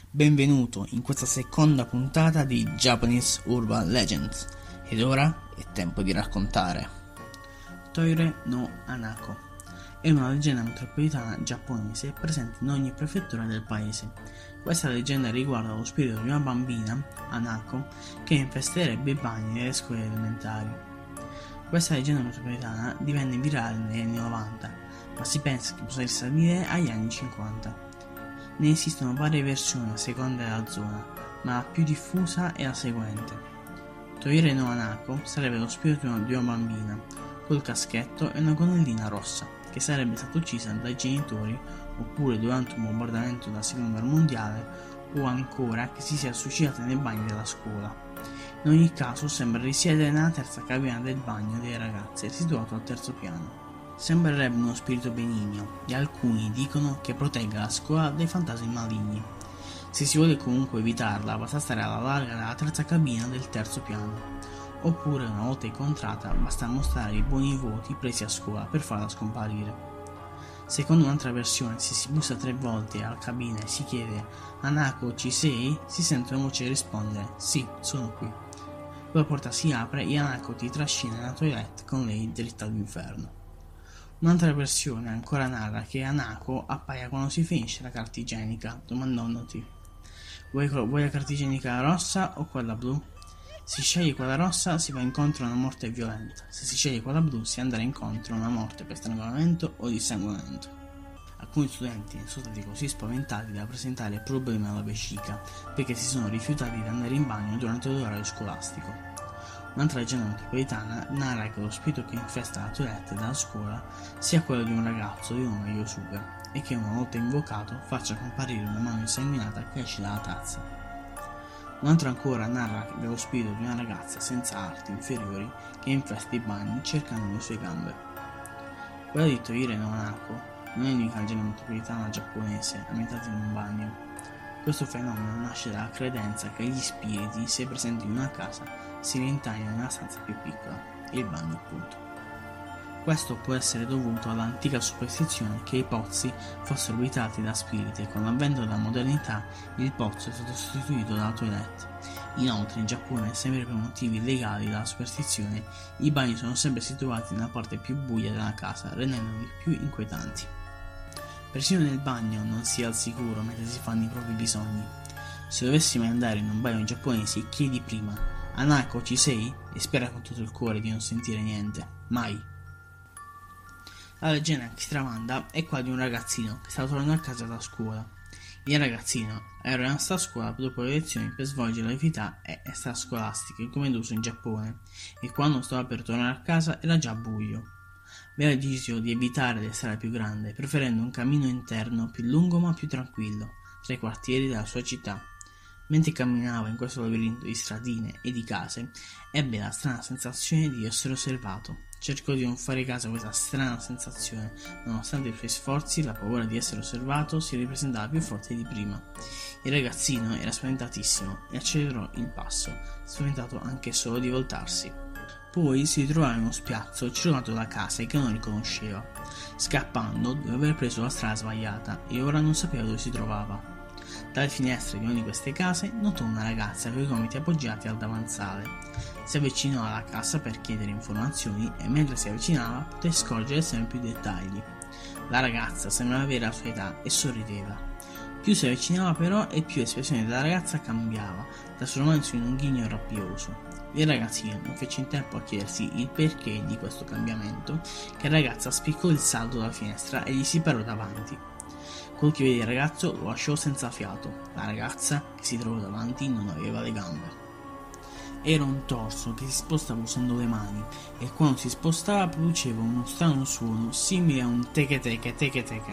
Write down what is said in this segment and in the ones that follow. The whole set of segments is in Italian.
Benvenuto in questa seconda puntata di Japanese Urban Legends ed ora è tempo di raccontare Toire no Hanako. È una leggenda metropolitana giapponese presente in ogni prefettura del paese. Questa leggenda riguarda lo spirito di una bambina, Hanako, che infesterebbe i bagni delle scuole elementari. Questa leggenda metropolitana divenne virale negli anni 90, ma si pensa che possa risalire agli anni 50. Ne esistono varie versioni a seconda della zona, ma la più diffusa è la seguente. Toire no Hanako sarebbe lo spirito di una bambina, col caschetto e una gonnellina rossa, che sarebbe stata uccisa dai genitori oppure durante un bombardamento della seconda guerra mondiale o ancora che si sia suicidata nei bagni della scuola. In ogni caso sembra risiedere nella terza cabina del bagno delle ragazze, situato al terzo piano. Sembrerebbe uno spirito benigno e alcuni dicono che protegga la scuola dai fantasmi maligni. Se si vuole comunque evitarla, basta stare alla larga della terza cabina del terzo piano. Oppure, una volta incontrata, basta mostrare i buoni voti presi a scuola per farla scomparire. Secondo un'altra versione, se si bussa 3 volte alla cabina e si chiede "Hanako, ci sei?", si sente una voce rispondere "Sì, sono qui". Poi la porta si apre e Hanako ti trascina nella toilette con lei dritta all'inferno. Un'altra versione ancora narra che Hanako appaia quando si finisce la carta igienica, domandandoti vuoi la carta igienica rossa o quella blu? Se si sceglie quella rossa si va incontro a una morte violenta, se si sceglie quella blu si andrà incontro a una morte per strangolamento o dissanguamento. Alcuni studenti sono stati così spaventati da presentare problemi alla vescica perché si sono rifiutati di andare in bagno durante l'orario scolastico. Un'altra leggenda metropolitana narra che lo spirito che infesta la toilette della scuola sia quello di un ragazzo di nome Yosuke e che una volta invocato faccia comparire una mano insanguinata che esce dalla tazza. Un'altra ancora narra dello spirito di una ragazza senza arti inferiori che infesta i bagni cercando le sue gambe. Quella di Toire no Hanako non è l'unica leggenda metropolitana giapponese ambientata in un bagno. Questo fenomeno nasce dalla credenza che gli spiriti, se presenti in una casa, si rintanano nella stanza più piccola, il bagno appunto. Questo può essere dovuto all'antica superstizione che i pozzi fossero abitati da spiriti e con l'avvento della modernità il pozzo è stato sostituito dalla toilette. Inoltre in Giappone, sempre per motivi legali dalla superstizione, i bagni sono sempre situati nella parte più buia della casa, rendendoli più inquietanti. Persino nel bagno non si è al sicuro mentre si fanno i propri bisogni. Se dovessi mai andare in un bagno giapponese, chiedi prima "Hanako, ci sei?" e spera con tutto il cuore di non sentire niente. Mai. La leggenda che si tramanda è quella di un ragazzino che stava tornando a casa da scuola. Il ragazzino era rimasto a scuola dopo le lezioni per svolgere le attività extrascolastiche come d'uso in Giappone e quando stava per tornare a casa era già buio. Aveva deciso di evitare le strade più grandi, preferendo un cammino interno più lungo ma più tranquillo, tra i quartieri della sua città. Mentre camminava in questo labirinto di stradine e di case, ebbe la strana sensazione di essere osservato. Cercò di non fare caso a questa strana sensazione, nonostante i suoi sforzi, la paura di essere osservato si ripresentava più forte di prima. Il ragazzino era spaventatissimo e accelerò il passo, spaventato anche solo di voltarsi. Poi si trovava in uno spiazzo circondato da case che non riconosceva. Scappando, doveva aver preso la strada sbagliata e ora non sapeva dove si trovava. Dalle finestre di una di queste case notò una ragazza con i gomiti appoggiati al davanzale. Si avvicinò alla casa per chiedere informazioni e mentre si avvicinava poté scorgere sempre più dettagli. La ragazza sembrava avere la sua età e sorrideva. Più si avvicinava però e più l'espressione della ragazza cambiava, trasformandosi in un ghigno rabbioso. Il ragazzino non fece in tempo a chiedersi il perché di questo cambiamento che la ragazza spiccò il salto dalla finestra e gli si parò davanti. Quel che vede il ragazzo lo lasciò senza fiato. La ragazza che si trovò davanti non aveva le gambe. Era un torso che si spostava usando le mani e quando si spostava produceva uno strano suono simile a un teche teche teche teche.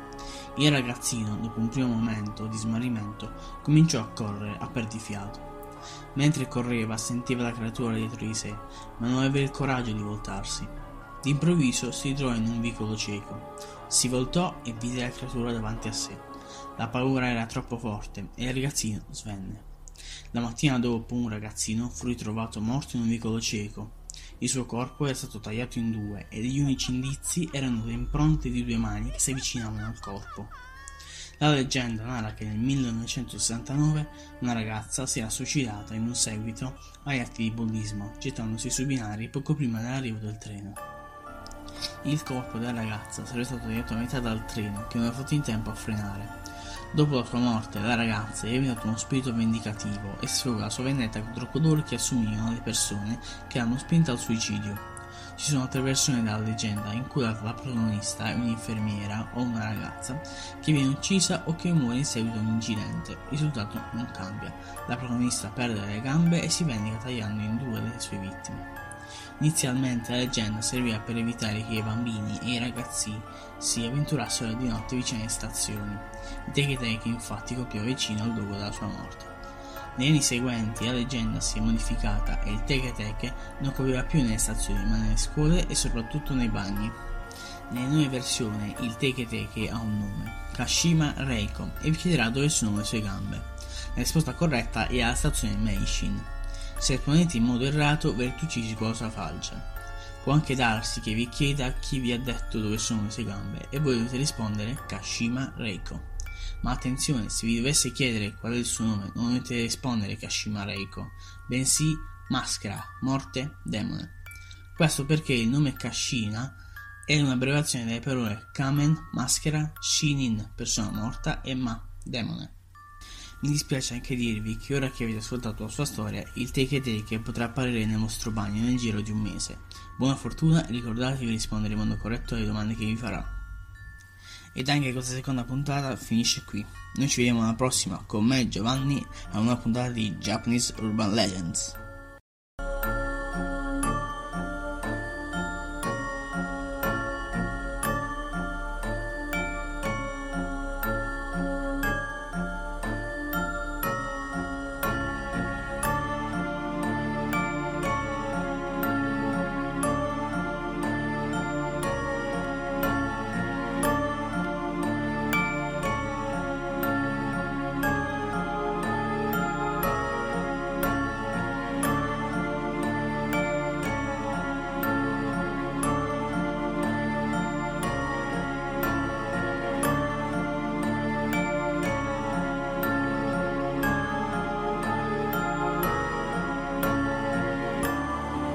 Il ragazzino, dopo un primo momento di smarrimento, cominciò a correre a perdifiato. Mentre correva sentiva la creatura dietro di sé, ma non aveva il coraggio di voltarsi. D'improvviso si trovò in un vicolo cieco. Si voltò e vide la creatura davanti a sé. La paura era troppo forte e il ragazzino svenne. La mattina dopo un ragazzino fu ritrovato morto in un vicolo cieco. Il suo corpo era stato tagliato in 2 e gli unici indizi erano le impronte di 2 mani che si avvicinavano al corpo. La leggenda narra che nel 1969 una ragazza si era suicidata in un seguito agli atti di bullismo, gettandosi sui binari poco prima dell'arrivo del treno. Il corpo della ragazza sarebbe stato tirato a metà dal treno, che non aveva fatto in tempo a frenare. Dopo la sua morte, la ragazza è diventato uno spirito vendicativo e sfoga la sua vendetta contro coloro che assomigliano alle persone che l'hanno spinta al suicidio. Ci sono altre versioni della leggenda in cui la protagonista è un'infermiera o una ragazza che viene uccisa o che muore in seguito a un incidente. Il risultato non cambia. La protagonista perde le gambe e si vendica tagliando in due le sue vittime. Inizialmente la leggenda serviva per evitare che i bambini e i ragazzi si avventurassero di notte vicino alle stazioni. Il Teke infatti colpiva vicino al luogo della sua morte. Negli anni seguenti la leggenda si è modificata e il Teke non copriva più nelle stazioni ma nelle scuole e soprattutto nei bagni. Nelle nuove versioni il Teke ha un nome, Kashima Reiko, e vi chiederà dove sono le sue gambe. La risposta corretta è alla stazione Meishin. Se rispondete in modo errato verrete uccisi con la sua falce. Può anche darsi che vi chieda chi vi ha detto dove sono le sue gambe e voi dovete rispondere Kashima Reiko. Ma attenzione, se vi dovesse chiedere qual è il suo nome non dovete rispondere Kashima Reiko, bensì Maschera, morte, demone. Questo perché il nome Kashina è un'abbreviazione delle parole Kamen, maschera, Shinin, persona morta, e Ma, demone. Mi dispiace anche dirvi che ora che avete ascoltato la sua storia, il Teke potrà apparire nel vostro bagno nel giro di un mese. Buona fortuna e ricordatevi di rispondere in modo corretto alle domande che vi farà. Ed anche questa seconda puntata finisce qui. Noi ci vediamo alla prossima con me, Giovanni, a una puntata di Japanese Urban Legends.